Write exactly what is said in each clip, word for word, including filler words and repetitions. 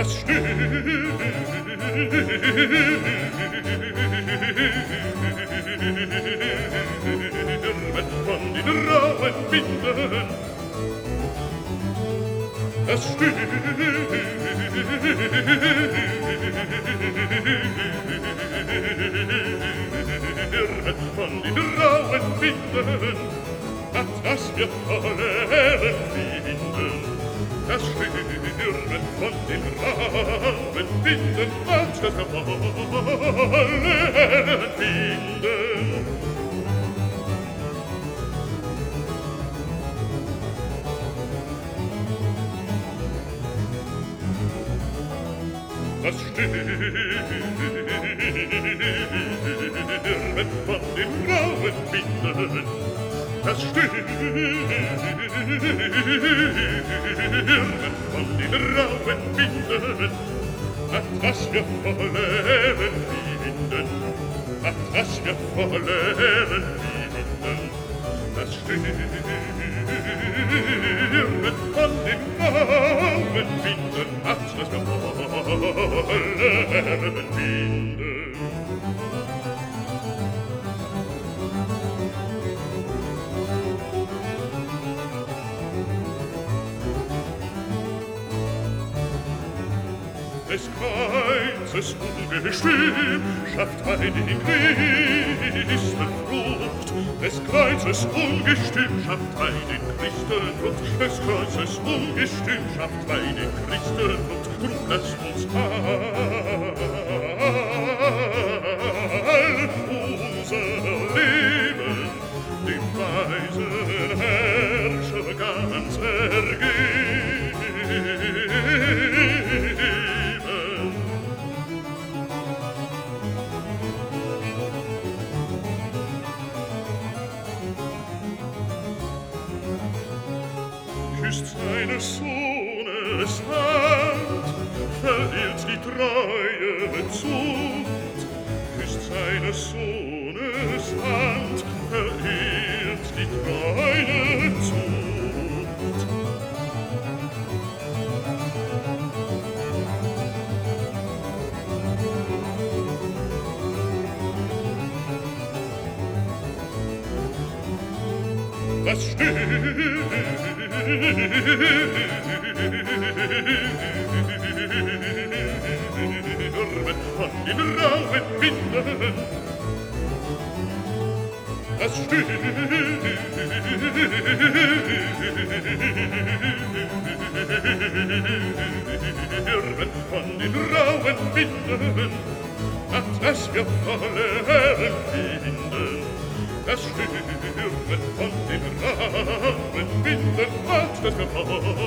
das Stirn von den rauen Winden, das Stirn von den rauen Winden, hat das wir vollen finden. Das Schwirren von den rauen Winden, hat das wir vollen finden. Das Stirren von den rauen Winden, das Stirren von den rauen Winden, hat das wir vollen finden, hat das wir vollen finden. Das Stirren von den rauen Winden, hat das wir vollen finden. Des Kreuzes Ungestüm schafft heiligen Christenfrucht. Des Kreuzes Ungestüm schafft heiligen Christenfrucht. Des Kreuzes Ungestüm schafft heiligen Christenfrucht. Drum lasst uns all unser Leben dem weisen Herrscher ganz ergeben. Küsst seines Sohnes Hand, verliert die treue Zucht. Küsst seines Sohnes Hand, verliert die treue Zucht. Das Stirren von den rauen Winden, das Stirren von den rauen Winden, hat das wir vollen finden. Das Stirren von den rauen Winden, hat das wir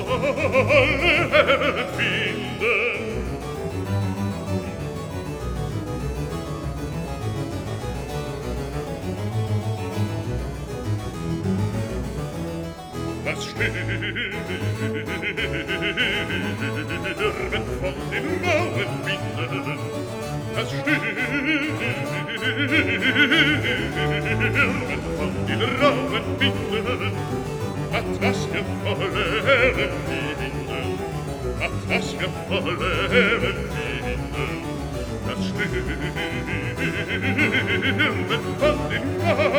vollen finden. Das Stirren von den rauen Winden, das Stirren von den rauen Winden, hat das wir vollen finden, hat das wir vollen finden. Das Stirren von den rauen